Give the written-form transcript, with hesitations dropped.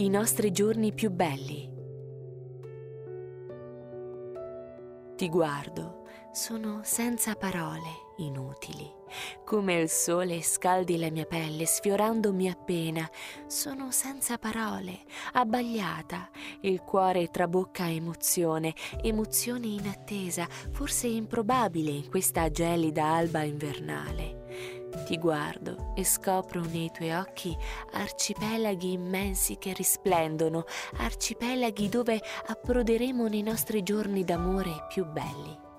I nostri giorni più belli. Ti guardo, sono senza parole, inutili. Come il sole scaldi la mia pelle, sfiorandomi appena. Sono senza parole, abbagliata. Il cuore trabocca emozione, emozione in attesa, forse improbabile in questa gelida alba invernale. Ti guardo e scopro nei tuoi occhi arcipelaghi immensi che risplendono, arcipelaghi dove approderemo nei nostri giorni d'amore più belli.